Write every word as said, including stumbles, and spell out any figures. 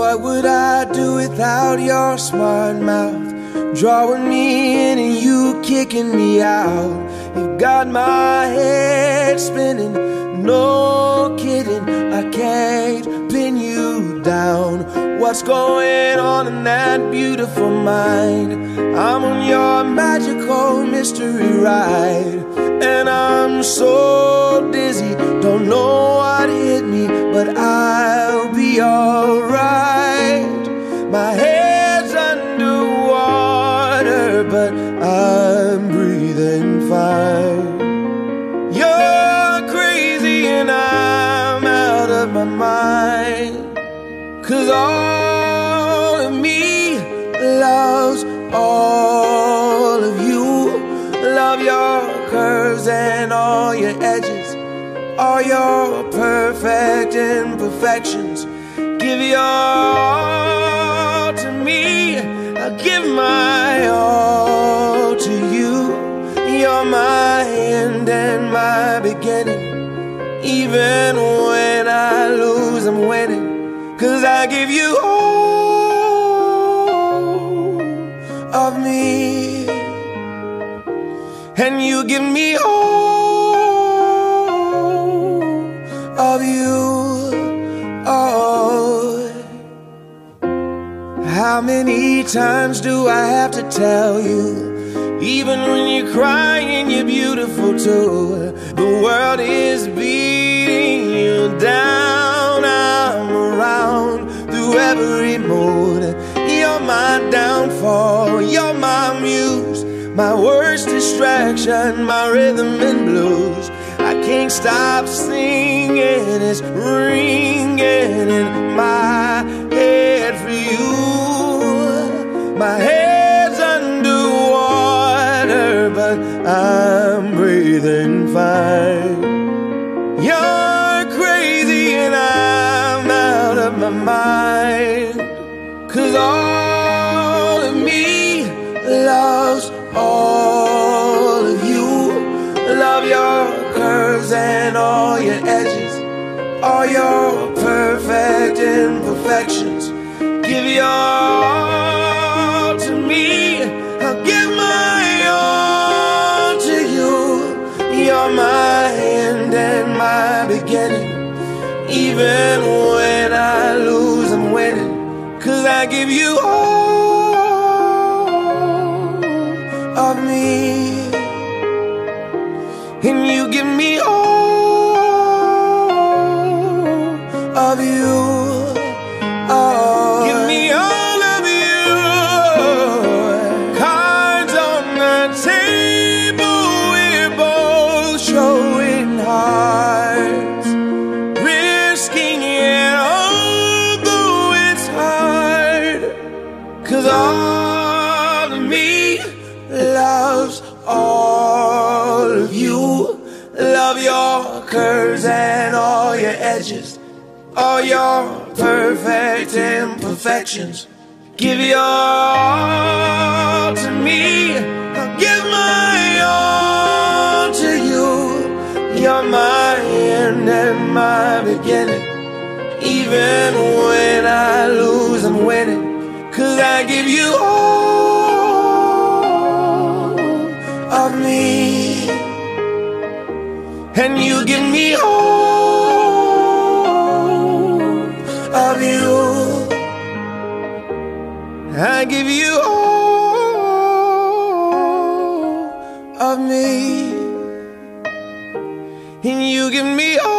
What would I do without your smart mouth? Drawing me in and you kicking me out. You've got my head spinning, no kidding, I can't pin you down. What's going on in that beautiful mind? I'm on your magical mystery ride, and I'm so dizzy, don't know what hit me, but I'll be alright. My head's underwater, but I'm breathing fine. You're crazy and I'm out of my mind, 'cause all of me loves all of you. Love your curves and all your edges, all your perfect imperfections. Give your all to me, I give my all to you. You're my end and my beginning. Even when I lose, I'm winning, 'cause I give you all of me, and you give me all of you. Oh, how many times do I have to tell you? Even when you're crying, you're beautiful too. The world is beating you down. I'm around through every mood. You're my downfall, you're my muse, my worst distraction, my rhythm and blues. I can't stop singing, it's ringing in my head for you. My head's underwater, but I'm breathing fine. You're crazy and I'm out of my mind, 'cause all of me loves all of you. Love your curves and all your edges, all your perfect imperfections. Give your all to me, I'll give my all to you. You're my end and my beginning. Even when I lose, I'm winning, 'cause I give you all of me, and you give me all of you. Oh, give me all of you. Cards on the table, we're both showing hearts, risking it although it's hard, 'cause all of me loves all of you. Love your curves and all your edges, all your perfect imperfections. Give your all to me, I'll give my all to you. You're my end and my beginning. Even when I lose, I'm winning, 'cause I give you all of me, and you give me all of you. I give you all of me, and you give me all